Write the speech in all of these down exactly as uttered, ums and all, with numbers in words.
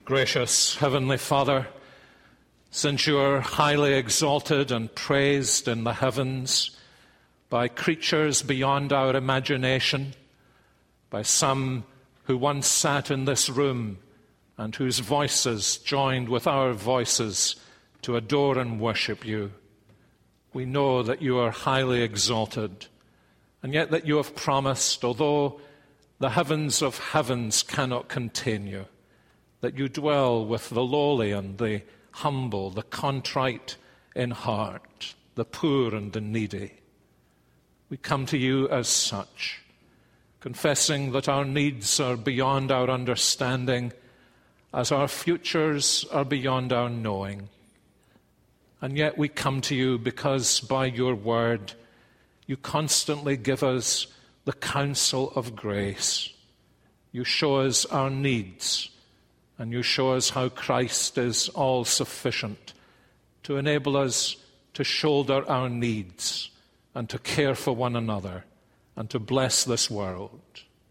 Gracious Heavenly Father, since you are highly exalted and praised in the heavens by creatures beyond our imagination, by some who once sat in this room and whose voices joined with our voices to adore and worship you, we know that you are highly exalted, and yet that you have promised, although the heavens of heavens cannot contain you, that you dwell with the lowly and the humble, the contrite in heart, the poor and the needy. We come to you as such, confessing that our needs are beyond our understanding, as our futures are beyond our knowing. And yet we come to you because by your word you constantly give us the counsel of grace. You show us our needs, and you show us how Christ is all sufficient to enable us to shoulder our needs and to care for one another and to bless this world.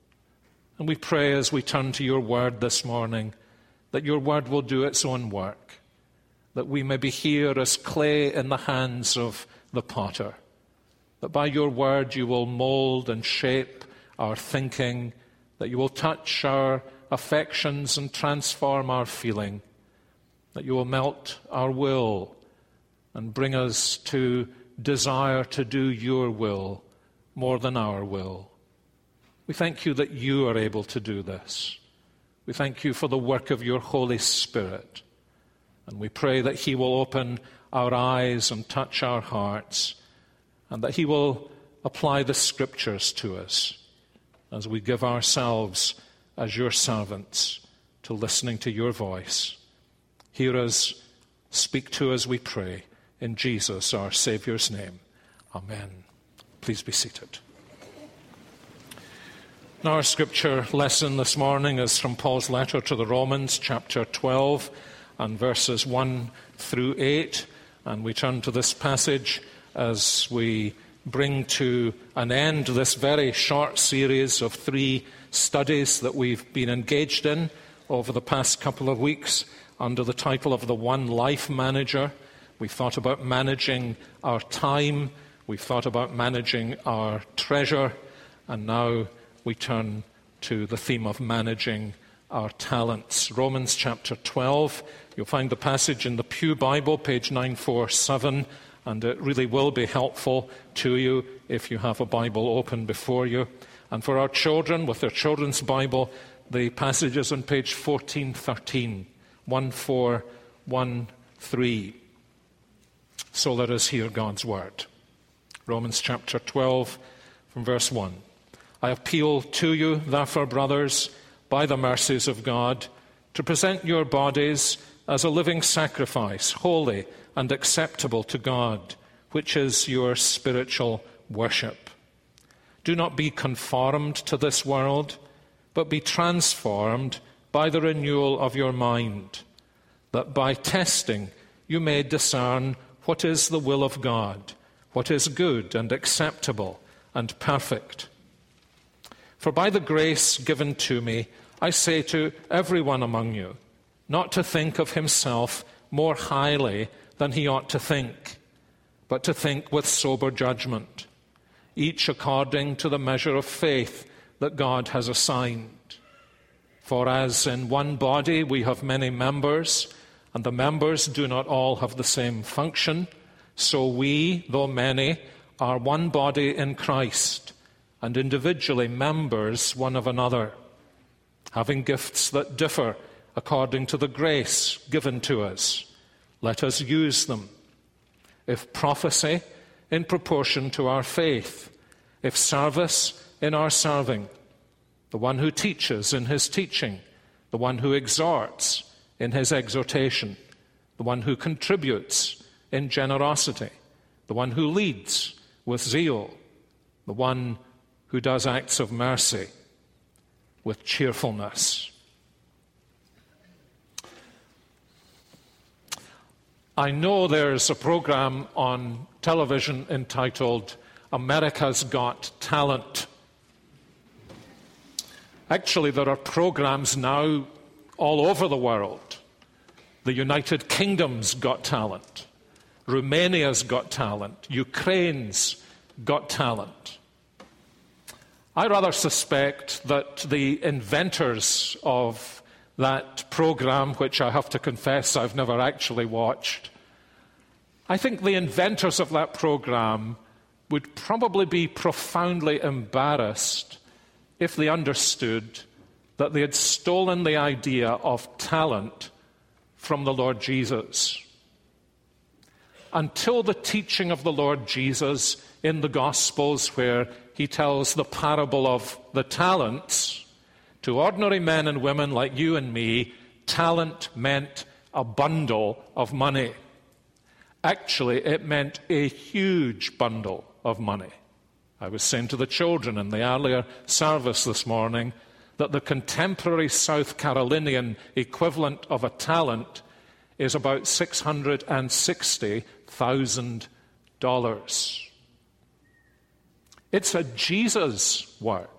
And we pray as we turn to your word this morning that your word will do its own work, that we may be here as clay in the hands of the potter, that by your word you will mold and shape our thinking, that you will touch our affections and transform our feeling, that you will melt our will and bring us to desire to do your will more than our will. We thank you that you are able to do this. We thank you for the work of your Holy Spirit, and we pray that he will open our eyes and touch our hearts, and that he will apply the Scriptures to us as we give ourselves as your servants to listening to your voice. Hear us, speak to us, we pray, in Jesus, our Saviour's name. Amen. Please be seated. Now, our scripture lesson this morning is from Paul's letter to the Romans, chapter twelve, and verses one through eight. And we turn to this passage as we bring to an end this very short series of three studies that we've been engaged in over the past couple of weeks under the title of the One Life Manager. We've thought about managing our time, we've thought about managing our treasure, and now we turn to the theme of managing our talents. Romans chapter twelve, you'll find the passage in the Pew Bible, page nine forty-seven, and it really will be helpful to you if you have a Bible open before you. And for our children, with their children's Bible, the passage is on page fourteen thirteen, one four one three. So let us hear God's word. Romans chapter twelve, from verse one. I appeal to you, therefore, brothers, by the mercies of God, to present your bodies as a living sacrifice, holy and acceptable to God, which is your spiritual worship. Do not be conformed to this world, but be transformed by the renewal of your mind, that by testing you may discern what is the will of God, what is good and acceptable and perfect. For by the grace given to me, I say to everyone among you, not to think of himself more highly than he ought to think, but to think with sober judgment, each according to the measure of faith that God has assigned. For as in one body we have many members, and the members do not all have the same function, so we, though many, are one body in Christ, and individually members one of another, having gifts that differ according to the grace given to us. Let us use them. If prophecy, in proportion to our faith. If service, in our serving. The one who teaches, in his teaching. The one who exhorts, in his exhortation. The one who contributes, in generosity. The one who leads, with zeal. The one who does acts of mercy, with cheerfulness. I know there's a program on television entitled America's Got Talent. Actually, there are programs now all over the world. The United Kingdom's got talent. Romania's got talent. Ukraine's got talent. I rather suspect that the inventors of that program, which I have to confess I've never actually watched, I think the inventors of that program would probably be profoundly embarrassed if they understood that they had stolen the idea of talent from the Lord Jesus. Until the teaching of the Lord Jesus in the Gospels, where he tells the parable of the talents, to ordinary men and women like you and me, talent meant a bundle of money. Actually, it meant a huge bundle of money. I was saying to the children in the earlier service this morning that the contemporary South Carolinian equivalent of a talent is about six hundred sixty thousand dollars. It's a Jesus word.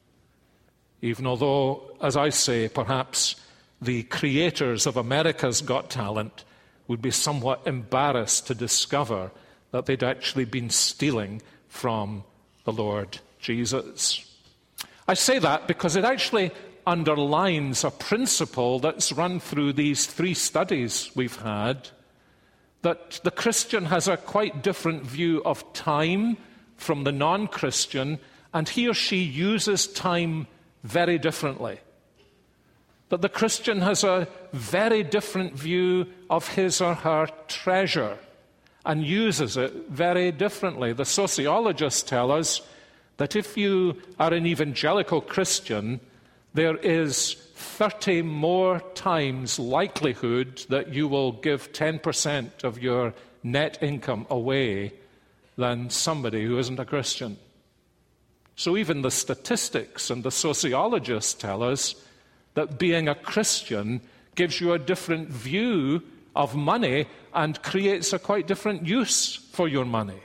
Even although, as I say, perhaps the creators of America's Got Talent would be somewhat embarrassed to discover that they'd actually been stealing from the Lord Jesus. I say that because it actually underlines a principle that's run through these three studies we've had, that the Christian has a quite different view of time from the non-Christian, and he or she uses time very differently. That the Christian has a very different view of his or her treasure and uses it very differently. The sociologists tell us that if you are an evangelical Christian, there is thirty more times likelihood that you will give ten percent of your net income away than somebody who isn't a Christian. So even the statistics and the sociologists tell us that being a Christian gives you a different view of money and creates a quite different use for your money.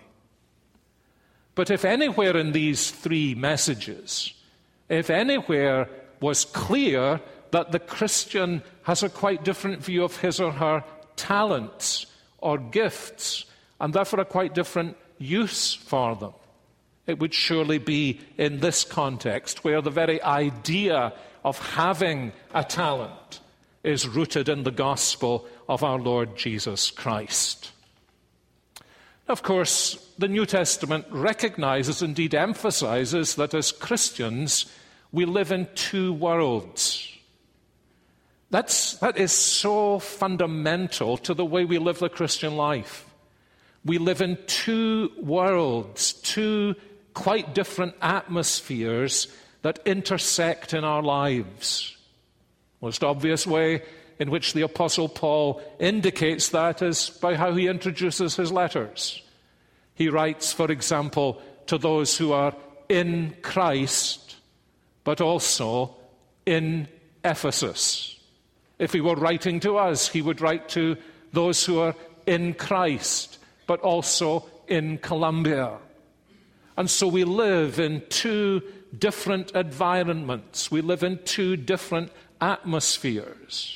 But if anywhere in these three messages, if anywhere was clear that the Christian has a quite different view of his or her talents or gifts, and therefore a quite different use for them, it would surely be in this context, where the very idea of having a talent is rooted in the gospel of our Lord Jesus Christ. Of course, the New Testament recognizes, indeed emphasizes, that as Christians we live in two worlds. That's, that is so fundamental to the way we live the Christian life. We live in two worlds, two quite different atmospheres that intersect in our lives. Most obvious way in which the Apostle Paul indicates that is by how he introduces his letters. He writes, for example, to those who are in Christ, but also in Ephesus. If he were writing to us, he would write to those who are in Christ, but also in Colombia. And so we live in two different environments. We live in two different atmospheres.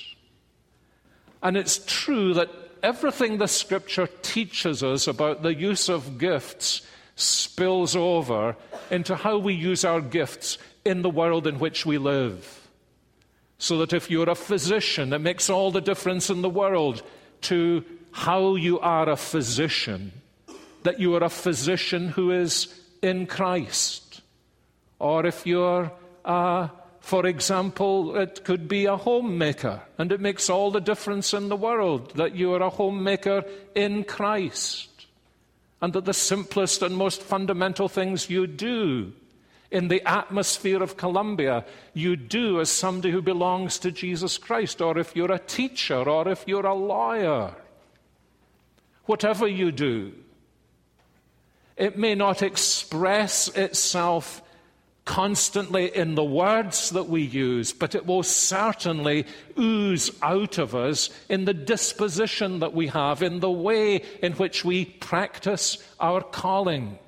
And it's true that everything the Scripture teaches us about the use of gifts spills over into how we use our gifts in the world in which we live. So that if you're a physician, it makes all the difference in the world to how you are a physician, that you are a physician who is in Christ. Or if you're, uh, for example, it could be a homemaker, and it makes all the difference in the world that you are a homemaker in Christ, and that the simplest and most fundamental things you do in the atmosphere of Colombia, you do as somebody who belongs to Jesus Christ, or if you're a teacher, or if you're a lawyer. Whatever you do, it may not express itself constantly in the words that we use, but it will certainly ooze out of us in the disposition that we have, in the way in which we practice our calling.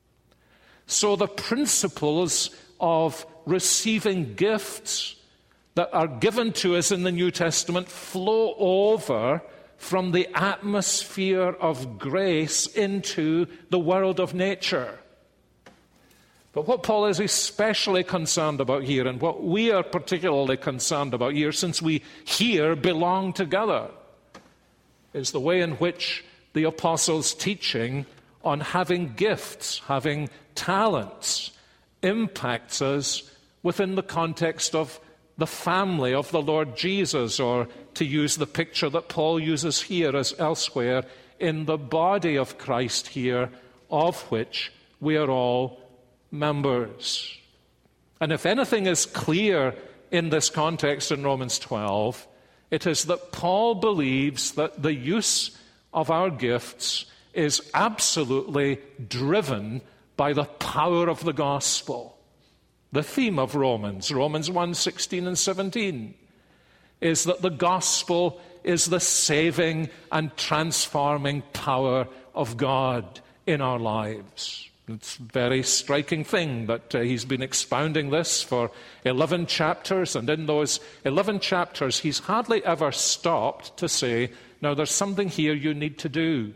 So the principles of receiving gifts that are given to us in the New Testament flow over from the atmosphere of grace into the world of nature. But what Paul is especially concerned about here, and what we are particularly concerned about here, since we here belong together, is the way in which the apostles' teaching on having gifts, having talents, impacts us within the context of the family of the Lord Jesus, or to use the picture that Paul uses here as elsewhere, in the body of Christ here, of which we are all members. And if anything is clear in this context in Romans twelve, it is that Paul believes that the use of our gifts is absolutely driven by the power of the gospel. The theme of Romans, Romans one, sixteen and seventeen, is that the gospel is the saving and transforming power of God in our lives. It's a very striking thing that uh, he's been expounding this for eleven chapters, and in those eleven chapters he's hardly ever stopped to say, now there's something here you need to do.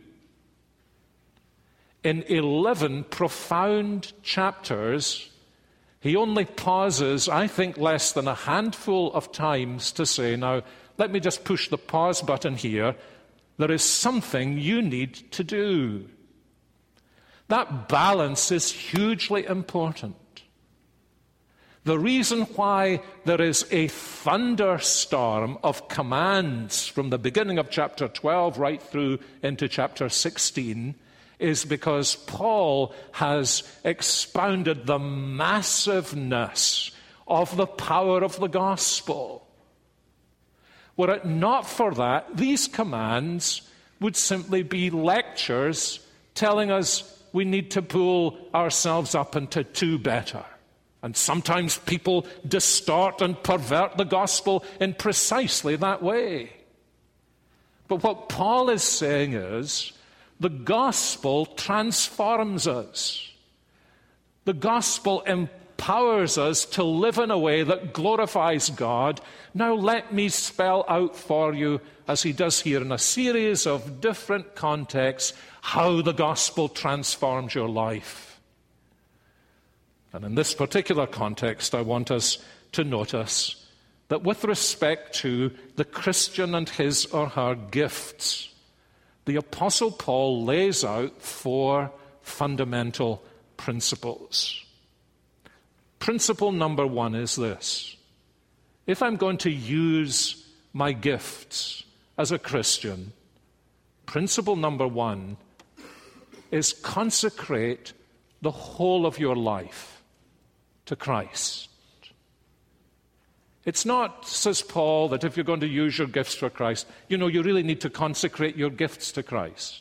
In eleven profound chapters, he only pauses, I think, less than a handful of times to say, now, let me just push the pause button here. There is something you need to do. That balance is hugely important. The reason why there is a thunderstorm of commands from the beginning of chapter twelve right through into chapter sixteen is because Paul has expounded the massiveness of the power of the gospel. Were it not for that, these commands would simply be lectures telling us we need to pull ourselves up into two better. And sometimes people distort and pervert the gospel in precisely that way. But what Paul is saying is, the gospel transforms us. The gospel empowers us to live in a way that glorifies God. Now let me spell out for you, as he does here in a series of different contexts, how the gospel transforms your life. And in this particular context, I want us to notice that with respect to the Christian and his or her gifts, the Apostle Paul lays out four fundamental principles. Principle number one is this: if I'm going to use my gifts as a Christian, principle number one is consecrate the whole of your life to Christ. It's not, says Paul, that if you're going to use your gifts for Christ, you know, you really need to consecrate your gifts to Christ.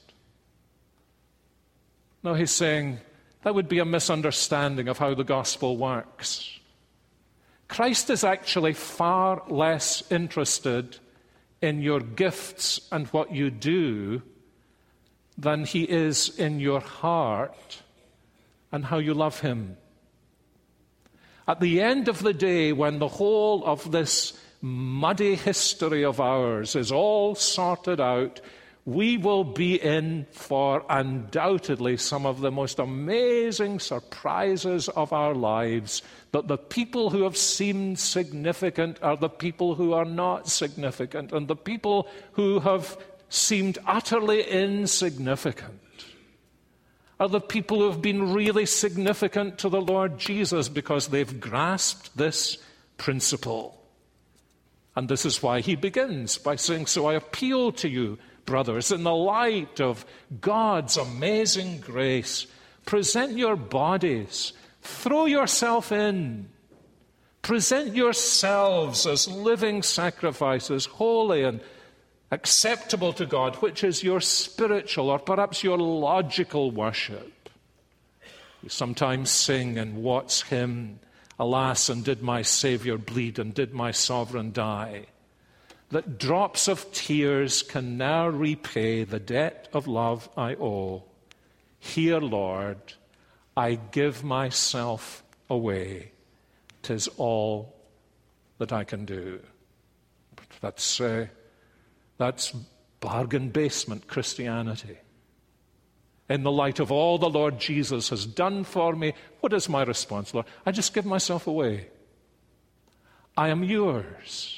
No, he's saying that would be a misunderstanding of how the gospel works. Christ is actually far less interested in your gifts and what you do than he is in your heart and how you love him. At the end of the day, when the whole of this muddy history of ours is all sorted out, we will be in for undoubtedly some of the most amazing surprises of our lives, that the people who have seemed significant are the people who are not significant, and the people who have seemed utterly insignificant are the people who have been really significant to the Lord Jesus because they've grasped this principle. And this is why he begins by saying, so I appeal to you, brothers, in the light of God's amazing grace, present your bodies, throw yourself in, present yourselves as living sacrifices, holy and acceptable to God, which is your spiritual or perhaps your logical worship. We sometimes sing in Watt's hymn, alas, and did my Savior bleed, and did my sovereign die, that drops of tears can ne'er repay the debt of love I owe. Here, Lord, I give myself away. 'Tis all that I can do. That's, uh, that's bargain basement Christianity. In the light of all the Lord Jesus has done for me, what is my response, Lord? I just give myself away. I am yours.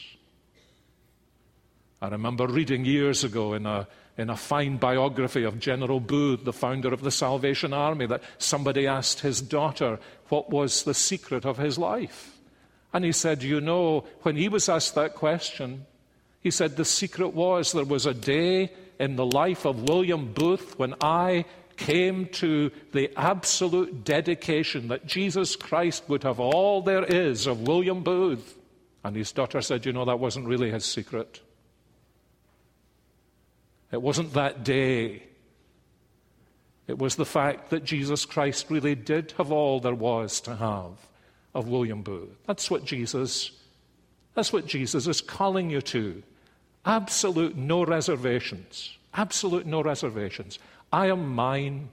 I remember reading years ago in a, in a fine biography of General Booth, the founder of the Salvation Army, that somebody asked his daughter what was the secret of his life. And he said, you know, when he was asked that question, he said the secret was there was a day in the life of William Booth when I came to the absolute dedication that Jesus Christ would have all there is of William Booth. And his daughter said, you know, that wasn't really his secret. It wasn't that day. It was the fact that Jesus Christ really did have all there was to have of William Booth. That's what Jesus, that's what Jesus is calling you to. Absolute no reservations. Absolute no reservations. I am mine.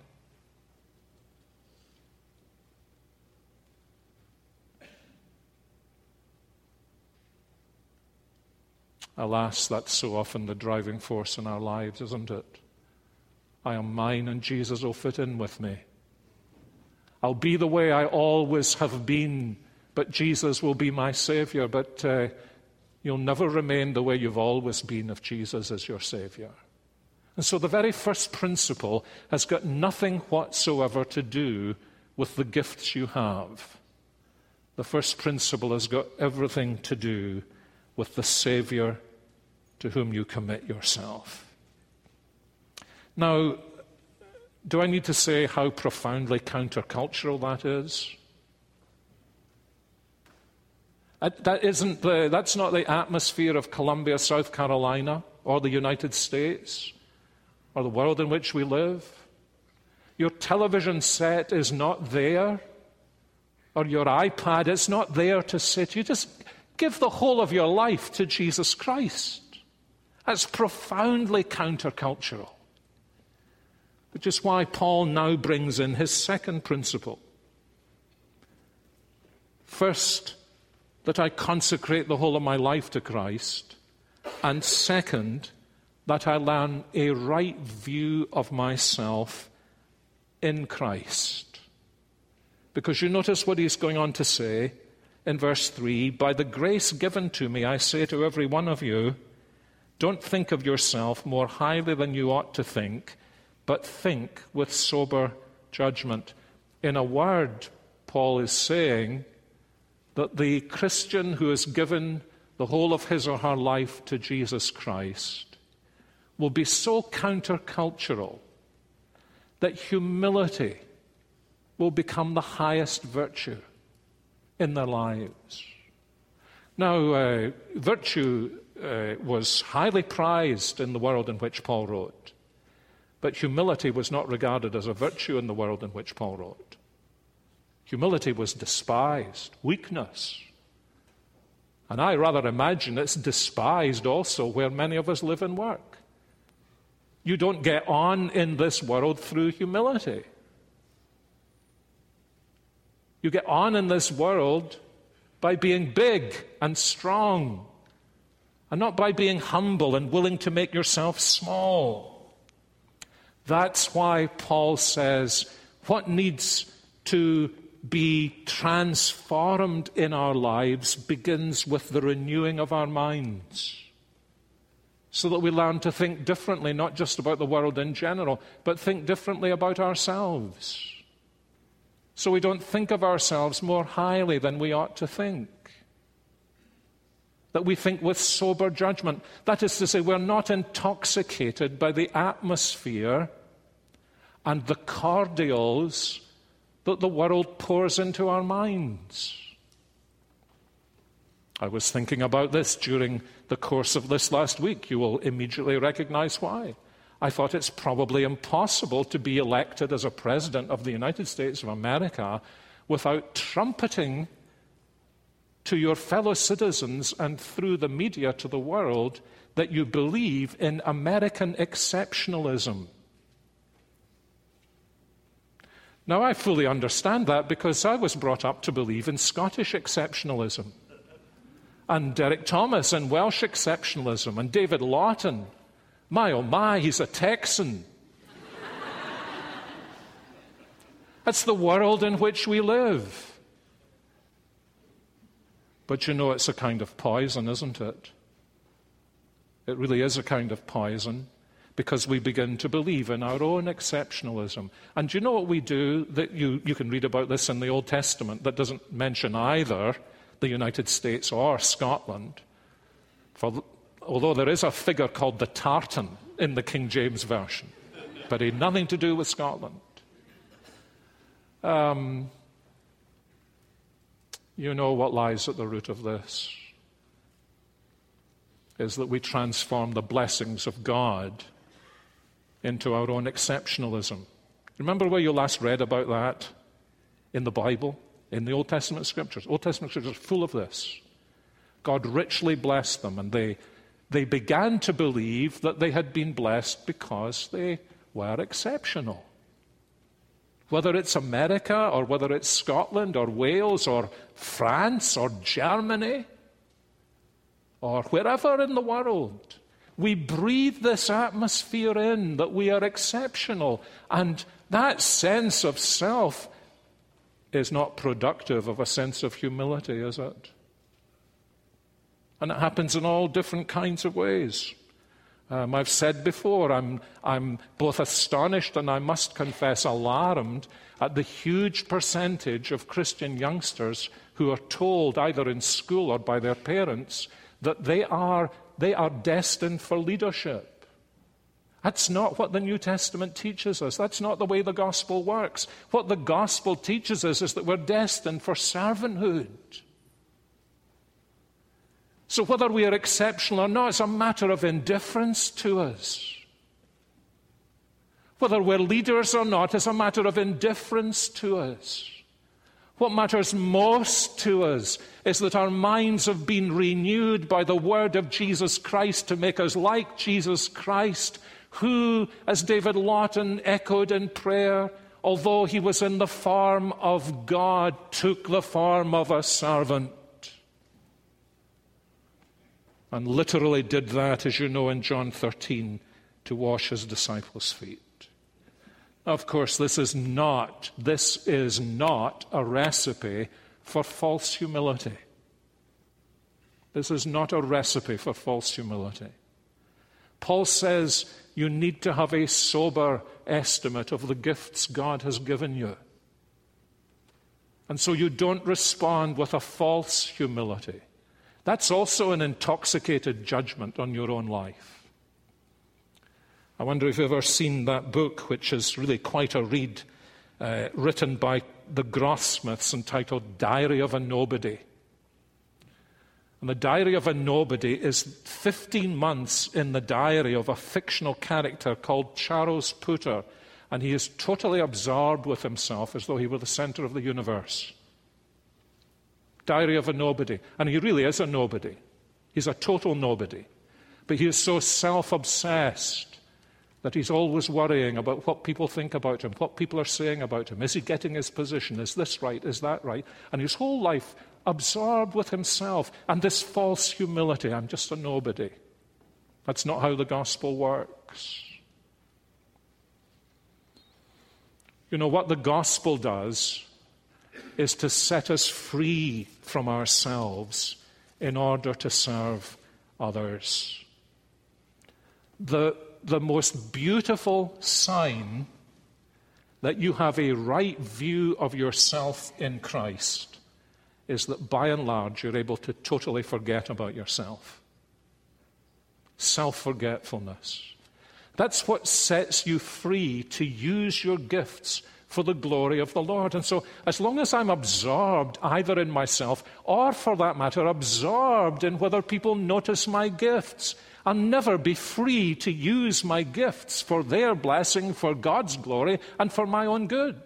Alas, that's so often the driving force in our lives, isn't it? I am mine and Jesus will fit in with me. I'll be the way I always have been, but Jesus will be my Savior. But uh, you'll never remain the way you've always been if Jesus is your Savior. And so the very first principle has got nothing whatsoever to do with the gifts you have. The first principle has got everything to do with the Savior to whom you commit yourself. Now, do I need to say how profoundly countercultural that is? That isn't the, that's not the atmosphere of Columbia, South Carolina, or the United States, or the world in which we live. Your television set is not there, or your iPad is not there to sit. You just give the whole of your life to Jesus Christ. That's profoundly countercultural. Which is why Paul now brings in his second principle. First, that I consecrate the whole of my life to Christ. And second, that I learn a right view of myself in Christ. Because you notice what he's going on to say in verse three, by the grace given to me, I say to every one of you, don't think of yourself more highly than you ought to think, but think with sober judgment. In a word, Paul is saying that the Christian who has given the whole of his or her life to Jesus Christ will be so countercultural that humility will become the highest virtue in their lives. Now, uh, virtue uh, was highly prized in the world in which Paul wrote, but humility was not regarded as a virtue in the world in which Paul wrote. Humility was despised, weakness. And I rather imagine it's despised also where many of us live and work. You don't get on in this world through humility. You get on in this world by being big and strong, and not by being humble and willing to make yourself small. That's why Paul says what needs to be transformed in our lives begins with the renewing of our minds, so that we learn to think differently, not just about the world in general, but think differently about ourselves. So we don't think of ourselves more highly than we ought to think. That we think with sober judgment. That is to say, we're not intoxicated by the atmosphere and the cordials that the world pours into our minds. I was thinking about this during the course of this last week. You will immediately recognize why. I thought it's probably impossible to be elected as a president of the United States of America without trumpeting to your fellow citizens and through the media to the world that you believe in American exceptionalism. Now, I fully understand that because I was brought up to believe in Scottish exceptionalism. and Derek Thomas and Welsh exceptionalism and David Lawton. My, oh my, he's a Texan. That's the world in which we live. But you know, it's a kind of poison, isn't it? It really is a kind of poison, because we begin to believe in our own exceptionalism. And do you know what we do? That you, you can read about this in the Old Testament that doesn't mention either the United States or Scotland. For, although there is a figure called the Tartan in the King James Version, but he had nothing to do with Scotland. Um, you know what lies at the root of this is that we transform the blessings of God into our own exceptionalism. Remember where you last read about that? In the Bible, in the Old Testament scriptures. Old Testament scriptures are full of this. God richly blessed them, and they, they began to believe that they had been blessed because they were exceptional. Whether it's America or whether it's Scotland or Wales or France or Germany or wherever in the world, we breathe this atmosphere in that we are exceptional. And that sense of self is not productive of a sense of humility, is it? And it happens in all different kinds of ways. Um, I've said before, I'm, I'm both astonished and I must confess alarmed at the huge percentage of Christian youngsters who are told either in school or by their parents that they are, they are destined for leadership. That's not what the New Testament teaches us. That's not the way the gospel works. What the gospel teaches us is that we're destined for servanthood. So whether we are exceptional or not, it's a matter of indifference to us. Whether we're leaders or not is a matter of indifference to us. What matters most to us is that our minds have been renewed by the word of Jesus Christ to make us like Jesus Christ, who, as David Lawton echoed in prayer, although he was in the form of God, took the form of a servant. And literally did that, as you know, in John thirteen, to wash his disciples' feet. Of course, this is not, this is not a recipe for false humility. This is not a recipe for false humility. Paul says you need to have a sober estimate of the gifts God has given you. And so you don't respond with a false humility. That's also an intoxicated judgment on your own life. I wonder if you've ever seen that book, which is really quite a read, uh, written by the Grothsmiths, entitled Diary of a Nobody. And the Diary of a Nobody is fifteen months in the diary of a fictional character called Charles Putter, and he is totally absorbed with himself as though he were the center of the universe. Diary of a Nobody. And he really is a nobody. He's a total nobody. But he is so self-obsessed that he's always worrying about what people think about him, what people are saying about him. Is he getting his position? Is this right? Is that right? And his whole life absorbed with himself and this false humility. I'm just a nobody. That's not how the gospel works. You know, what the gospel does is to set us free from ourselves in order to serve others. The, the most beautiful sign that you have a right view of yourself in Christ is that by and large you're able to totally forget about yourself. Self-forgetfulness. That's what sets you free to use your gifts for the glory of the Lord. And so as long as I'm absorbed either in myself or, for that matter, absorbed in whether people notice my gifts, I'll never be free to use my gifts for their blessing, for God's glory, and for my own good.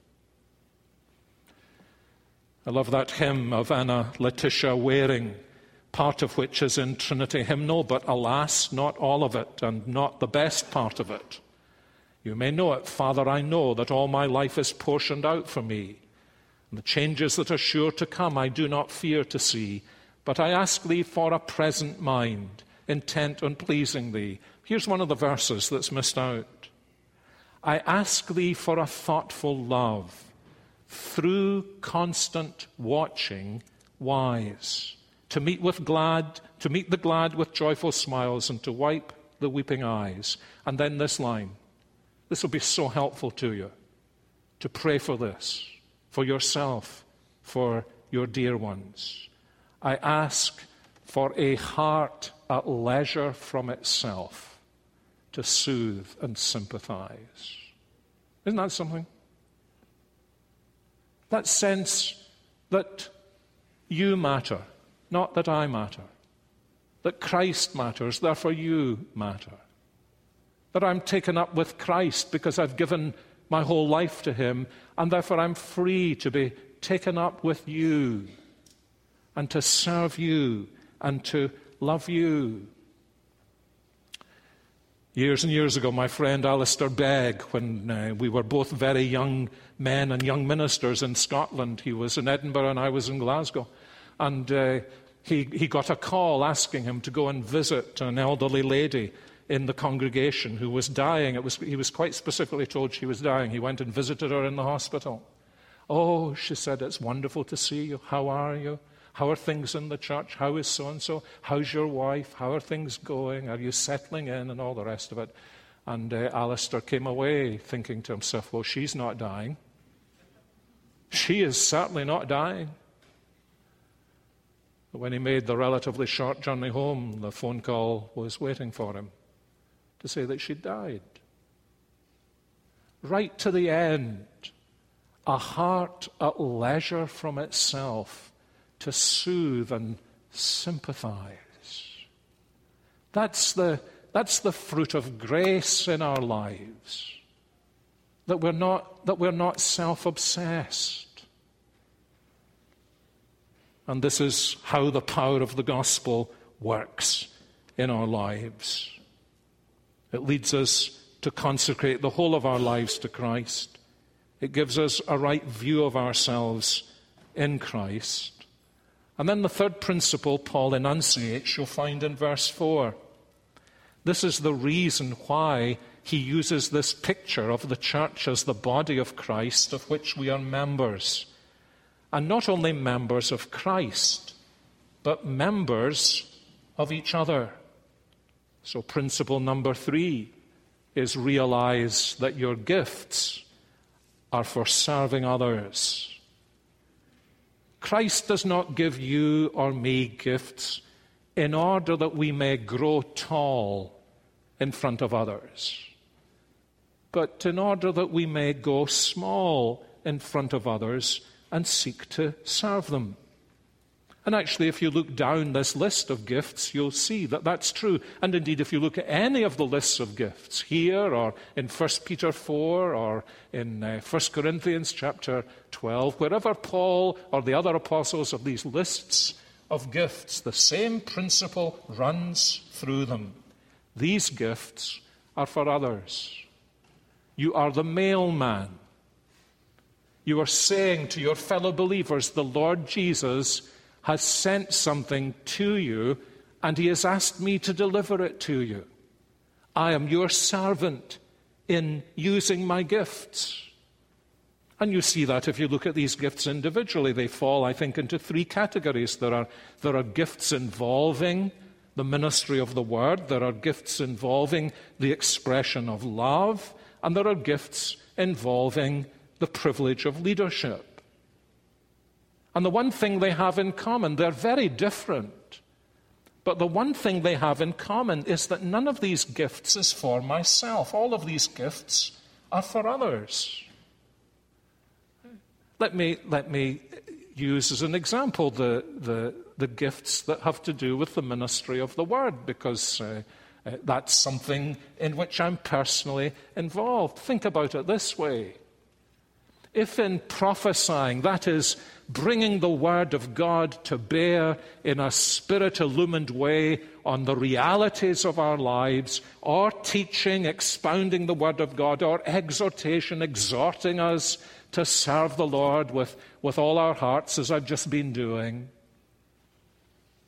I love that hymn of Anna Letitia Waring, part of which is in Trinity Hymnal, but alas, not all of it, and not the best part of it. You may know it, Father, I know that all my life is portioned out for me, and the changes that are sure to come I do not fear to see, But I ask thee for a present mind, intent on pleasing thee. Here's one of the verses that's missed out. I ask thee for a thoughtful love, through constant watching wise, to meet with glad, to meet the glad with joyful smiles, and to wipe the weeping eyes. And then this line. This will be so helpful to you, to pray for this, for yourself, for your dear ones. I ask for a heart at leisure from itself to soothe and sympathize. Isn't that something? That sense that you matter, not that I matter. That Christ matters, therefore you matter. That I'm taken up with Christ because I've given my whole life to him, and therefore I'm free to be taken up with you and to serve you and to love you. Years and years ago, my friend Alistair Begg, when uh, we were both very young men and young ministers in Scotland, he was in Edinburgh and I was in Glasgow, and uh, he, he got a call asking him to go and visit an elderly lady in the congregation who was dying. It was, he was quite specifically told she was dying. He went and visited her in the hospital. Oh, she said, it's wonderful to see you. How are you? How are things in the church? How is so-and-so? How's your wife? How are things going? Are you settling in? And all the rest of it. And uh, Alistair came away thinking to himself, well, she's not dying. She is certainly not dying. But when he made the relatively short journey home, the phone call was waiting for him to say that she died. Right to the end, a heart at leisure from itself to soothe and sympathize. That's the, that's the fruit of grace in our lives. That we're not, that we're not self-obsessed. And this is how the power of the gospel works in our lives. It leads us to consecrate the whole of our lives to Christ. It gives us a right view of ourselves in Christ. And then the third principle Paul enunciates, you'll find in verse four. This is the reason why he uses this picture of the church as the body of Christ, of which we are members. And not only members of Christ, but members of each other. So principle number three is realize that your gifts are for serving others. Christ does not give you or me gifts in order that we may grow tall in front of others, but in order that we may go small in front of others and seek to serve them. And actually, if you look down this list of gifts, you'll see that that's true. And indeed, if you look at any of the lists of gifts, here or in First Peter four or in uh, First Corinthians chapter twelve, wherever Paul or the other apostles have these lists of gifts, the same principle runs through them. These gifts are for others. You are the mailman. You are saying to your fellow believers, the Lord Jesus has sent something to you, and he has asked me to deliver it to you. I am your servant in using my gifts. And you see that if you look at these gifts individually. They fall, I think, into three categories. There are, there are gifts involving the ministry of the word. There are gifts involving the expression of love. And there are gifts involving the privilege of leadership. And the one thing they have in common, they're very different. But the one thing they have in common is that none of these gifts is for myself. All of these gifts are for others. Let me, let me use as an example the, the, the gifts that have to do with the ministry of the word, because uh, uh, that's something in which I'm personally involved. Think about it this way. If in prophesying, that is, bringing the word of God to bear in a spirit-illumined way on the realities of our lives, or teaching, expounding the word of God, or exhortation, exhorting us to serve the Lord with, with all our hearts, as I've just been doing,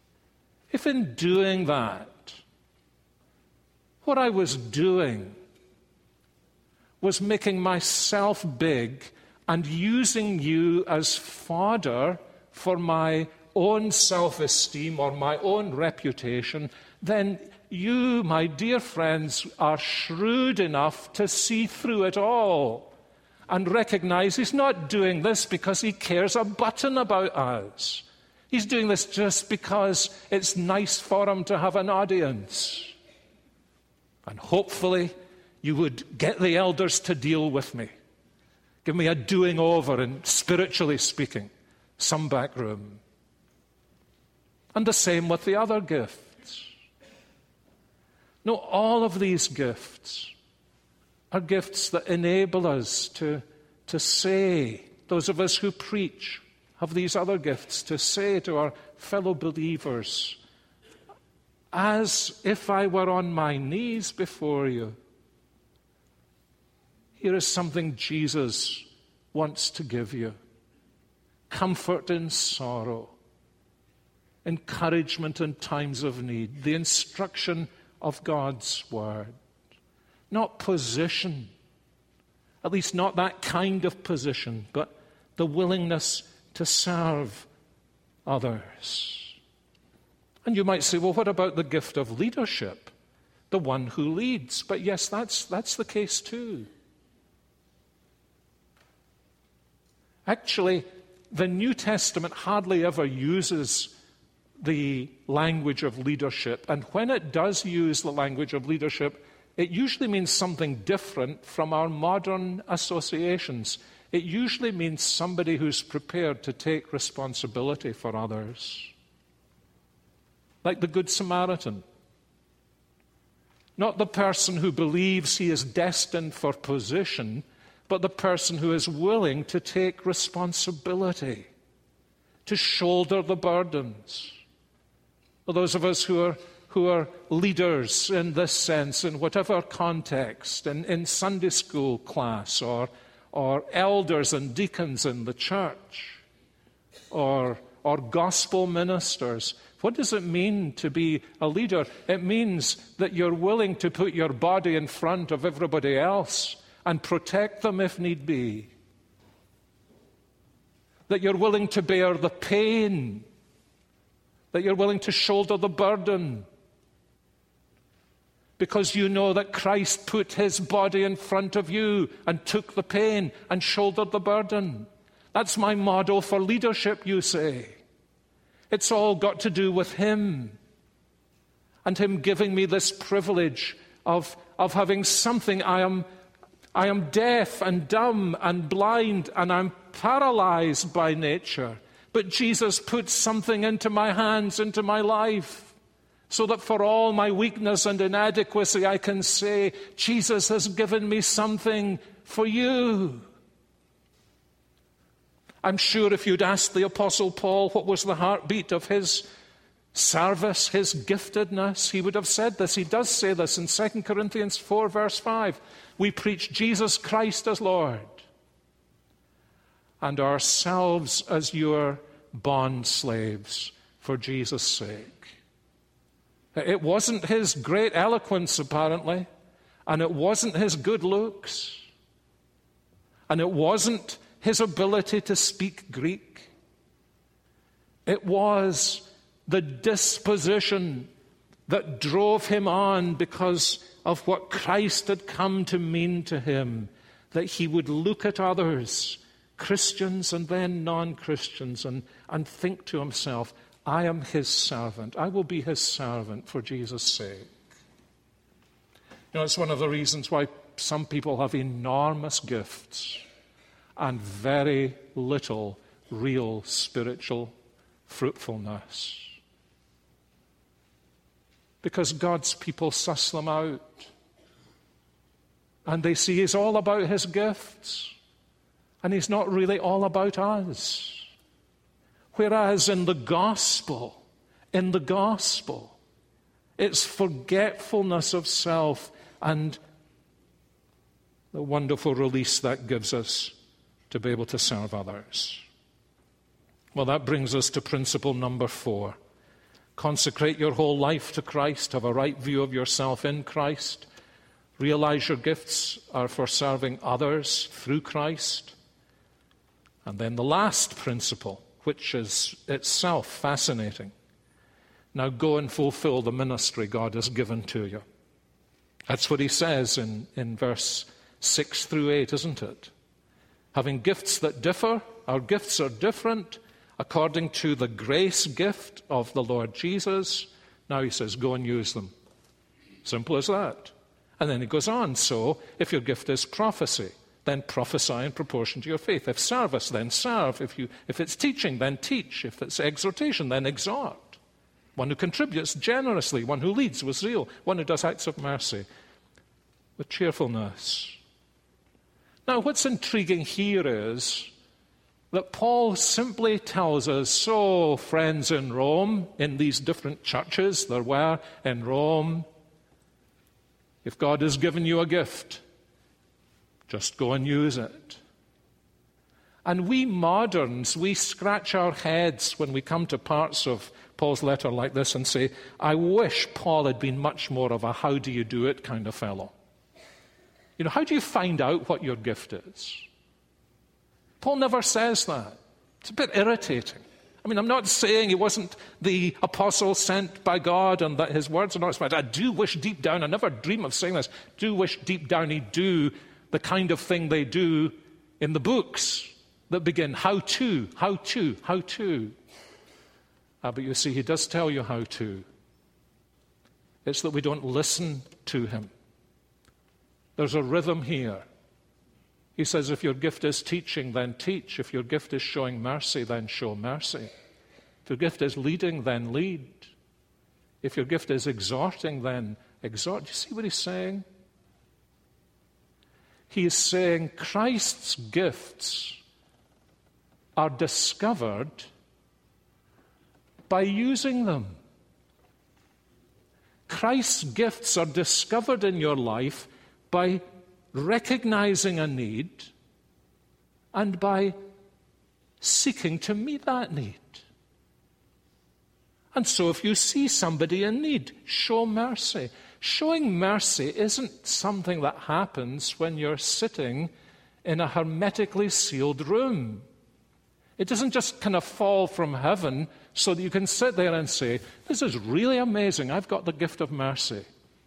if in doing that, what I was doing was making myself big and using you as fodder for my own self-esteem or my own reputation, then you, my dear friends, are shrewd enough to see through it all and recognize he's not doing this because he cares a button about us. He's doing this just because it's nice for him to have an audience. And hopefully you would get the elders to deal with me. Give me a doing over, and spiritually speaking, some back room. And the same with the other gifts. No, all of these gifts are gifts that enable us to, to say, those of us who preach have these other gifts, to say to our fellow believers, as if I were on my knees before you, here is something Jesus wants to give you. Comfort in sorrow, encouragement in times of need, the instruction of God's word. Not position, at least not that kind of position, but the willingness to serve others. And you might say, well, what about the gift of leadership? The one who leads. But yes, that's, that's the case too. Actually, the New Testament hardly ever uses the language of leadership. And when it does use the language of leadership, it usually means something different from our modern associations. It usually means somebody who's prepared to take responsibility for others. Like the Good Samaritan. Not the person who believes he is destined for position, but the person who is willing to take responsibility, to shoulder the burdens. For those of us who are who are leaders in this sense, in whatever context, in, in Sunday school class, or or elders and deacons in the church, or or gospel ministers. What does it mean to be a leader? It means that you're willing to put your body in front of everybody else and protect them if need be. That you're willing to bear the pain. That you're willing to shoulder the burden. Because you know that Christ put his body in front of you and took the pain and shouldered the burden. That's my model for leadership, you say. It's all got to do with him and him giving me this privilege of, of having something. I am, I am deaf and dumb and blind and I'm paralyzed by nature. But Jesus put something into my hands, into my life, so that for all my weakness and inadequacy, I can say, Jesus has given me something for you. I'm sure if you'd asked the Apostle Paul what was the heartbeat of his service, his giftedness, he would have said this. He does say this in Second Corinthians four, verse five. We preach Jesus Christ as Lord, and ourselves as your bond slaves for Jesus' sake. It wasn't his great eloquence, apparently, and it wasn't his good looks, and it wasn't his ability to speak Greek. It was the disposition that drove him on because of what Christ had come to mean to him, that he would look at others, Christians and then non-Christians, and, and think to himself, I am his servant. I will be his servant for Jesus' sake. You know, it's one of the reasons why some people have enormous gifts and very little real spiritual fruitfulness. Because God's people suss them out. And they see he's all about his gifts. And he's not really all about us. Whereas in the gospel, in the gospel, it's forgetfulness of self and the wonderful release that gives us to be able to serve others. Well, that brings us to principle number four. Consecrate your whole life to Christ. Have a right view of yourself in Christ. Realize your gifts are for serving others through Christ. And then the last principle, which is itself fascinating. Now go and fulfill the ministry God has given to you. That's what he says in, in verse six through eight, isn't it? Having gifts that differ, our gifts are different according to the grace gift of the Lord Jesus. Now he says, go and use them. Simple as that. And then he goes on, so if your gift is prophecy, then prophesy in proportion to your faith. If service, then serve. If, you, if it's teaching, then teach. If it's exhortation, then exhort. One who contributes generously, one who leads with zeal, one who does acts of mercy with cheerfulness. Now, what's intriguing here is that Paul simply tells us, so friends in Rome, in these different churches there were in Rome, if God has given you a gift, just go and use it. And we moderns, we scratch our heads when we come to parts of Paul's letter like this and say, I wish Paul had been much more of a how do you do it kind of fellow. You know, how do you find out what your gift is? Paul never says that. It's a bit irritating. I mean, I'm not saying he wasn't the apostle sent by God and that his words are not inspired. I do wish deep down, I never dream of saying this, do wish deep down he'd do the kind of thing they do in the books that begin, how to, how to, how to. Ah, but you see, he does tell you how to. It's that we don't listen to him. There's a rhythm here. He says, if your gift is teaching, then teach. If your gift is showing mercy, then show mercy. If your gift is leading, then lead. If your gift is exhorting, then exhort. Do you see what he's saying? He is saying Christ's gifts are discovered by using them. Christ's gifts are discovered in your life by recognizing a need and by seeking to meet that need. And so if you see somebody in need, show mercy. Showing mercy isn't something that happens when you're sitting in a hermetically sealed room. It doesn't just kind of fall from heaven so that you can sit there and say, this is really amazing, I've got the gift of mercy.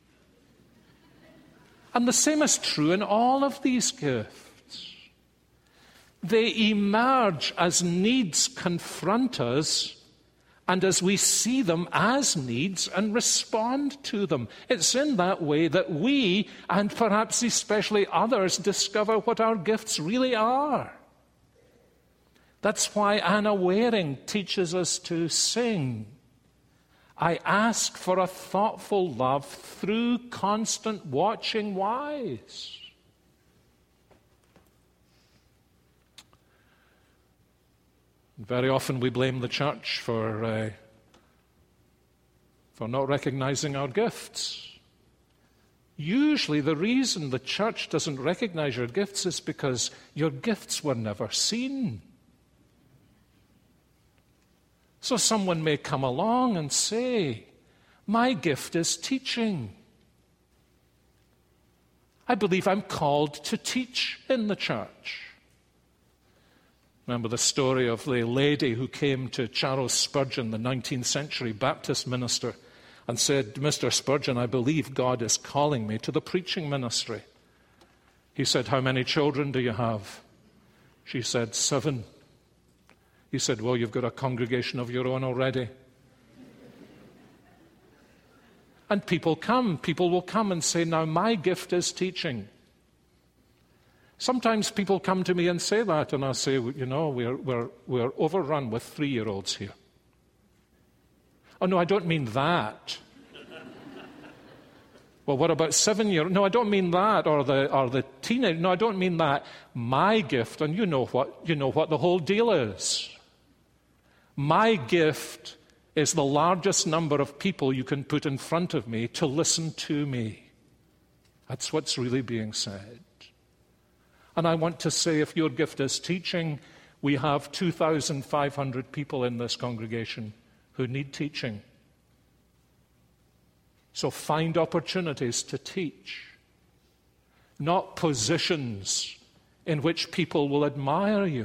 And the same is true in all of these gifts. They emerge as needs confront us, and as we see them as needs and respond to them. It's in that way that we, and perhaps especially others, discover what our gifts really are. That's why Anna Waring teaches us to sing. I ask for a thoughtful love through constant watching wise. Very often we blame the church for, uh, for not recognizing our gifts. Usually the reason the church doesn't recognize your gifts is because your gifts were never seen. So someone may come along and say, my gift is teaching. I believe I'm called to teach in the church. Remember the story of the lady who came to Charles Spurgeon, the nineteenth century Baptist minister, and said, Mister Spurgeon, I believe God is calling me to the preaching ministry. He said, how many children do you have? She said, seven. He said, well, you've got a congregation of your own already. And people come, people will come and say, now my gift is teaching. Sometimes people come to me and say that, and I say, you know, we're, we're, we're overrun with three-year-olds here. Oh, no, I don't mean that. Well, what about seven-year-olds? No, I don't mean that, or the or the teenage. No, I don't mean that. My gift, and you know what you know what the whole deal is. My gift is the largest number of people you can put in front of me to listen to me. That's what's really being said. And I want to say, if your gift is teaching, we have two thousand five hundred people in this congregation who need teaching. So find opportunities to teach, not positions in which people will admire you.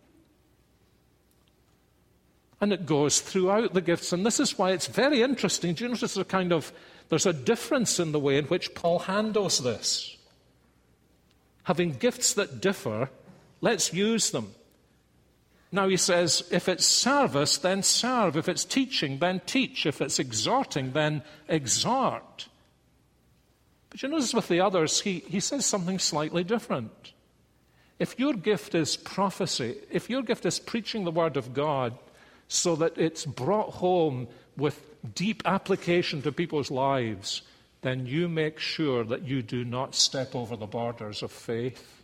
And it goes throughout the gifts. And this is why it's very interesting. Do you notice a kind of, there's a difference in the way in which Paul handles this. Having gifts that differ, let's use them. Now he says, if it's service, then serve. If it's teaching, then teach. If it's exhorting, then exhort. But you notice with the others, he, he says something slightly different. If your gift is prophecy, if your gift is preaching the word of God so that it's brought home with deep application to people's lives, then you make sure that you do not step over the borders of faith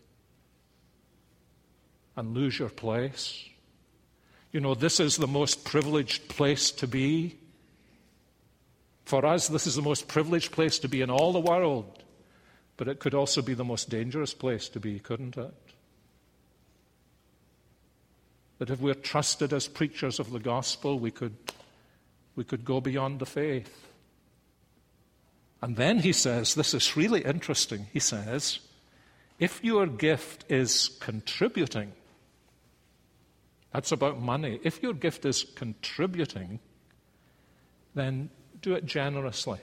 and lose your place. You know, this is the most privileged place to be. For us, this is the most privileged place to be in all the world. But it could also be the most dangerous place to be, couldn't it? That if we're trusted as preachers of the gospel, we could, we could go beyond the faith. And then he says, this is really interesting, he says, if your gift is contributing, that's about money. If your gift is contributing, then do it generously.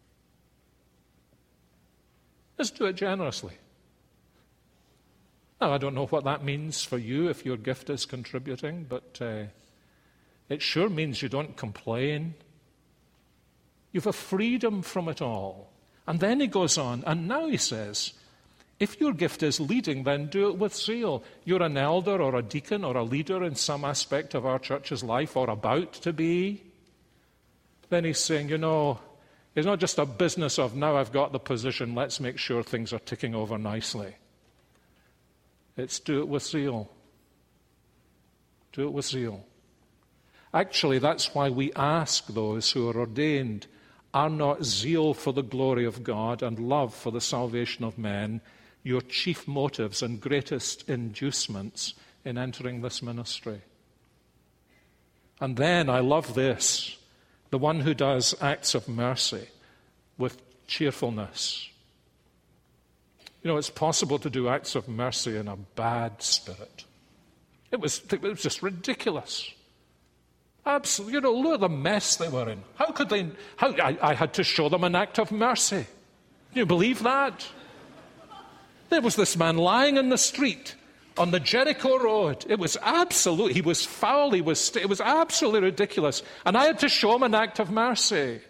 Just do it generously. Now, I don't know what that means for you if your gift is contributing, but uh, it sure means you don't complain. You've a freedom from it all. And then he goes on, and now he says, if your gift is leading, then do it with zeal. You're an elder or a deacon or a leader in some aspect of our church's life, or about to be. Then he's saying, you know, it's not just a business of now I've got the position, let's make sure things are ticking over nicely. It's do it with zeal. Do it with zeal. Actually, that's why we ask those who are ordained, are not zeal for the glory of God and love for the salvation of men your chief motives and greatest inducements in entering this ministry? And then, I love this, the one who does acts of mercy with cheerfulness. You know, it's possible to do acts of mercy in a bad spirit. It was, it was just ridiculous. Absolutely. You know, look at the mess they were in. How could they, how, I, I had to show them an act of mercy. Can you believe that? There was this man lying in the street on the Jericho Road. It was absolute, he was foul, he was, it was absolutely ridiculous. And I had to show him an act of mercy.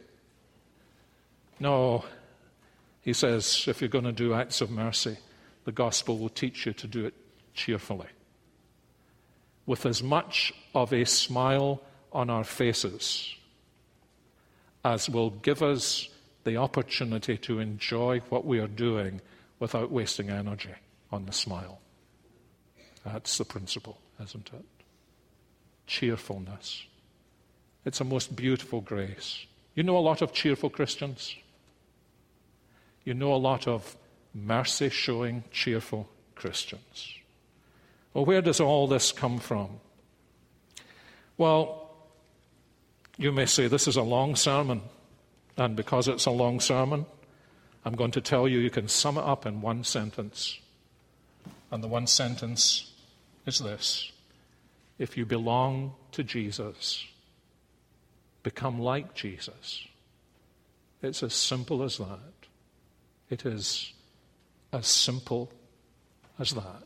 No, he says, if you're going to do acts of mercy, the gospel will teach you to do it cheerfully, with as much of a smile on our faces as will give us the opportunity to enjoy what we are doing without wasting energy on the smile. That's the principle, isn't it? Cheerfulness. It's a most beautiful grace. You know a lot of cheerful Christians. You know a lot of mercy-showing, cheerful Christians. Well, where does all this come from? Well, you may say this is a long sermon, and because it's a long sermon, I'm going to tell you you can sum it up in one sentence. And the one sentence is this: if you belong to Jesus, become like Jesus. It's as simple as that. It is as simple as that.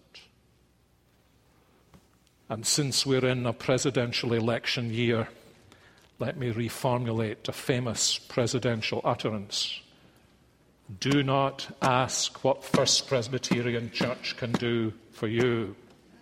And since we're in a presidential election year, let me reformulate a famous presidential utterance. Do not ask what First Presbyterian Church can do for you.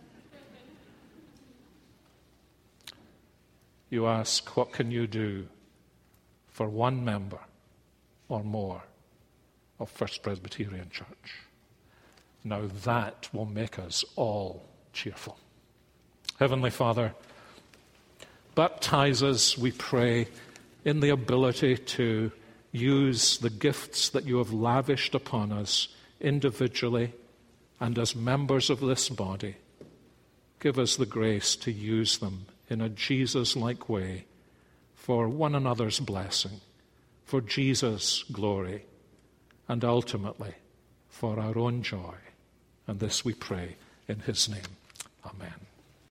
You ask, what can you do for one member or more of First Presbyterian Church? Now that will make us all cheerful. Heavenly Father, baptize us, we pray, in the ability to use the gifts that you have lavished upon us individually and as members of this body. Give us the grace to use them in a Jesus-like way for one another's blessing, for Jesus' glory, and ultimately for our own joy. And this we pray in his name.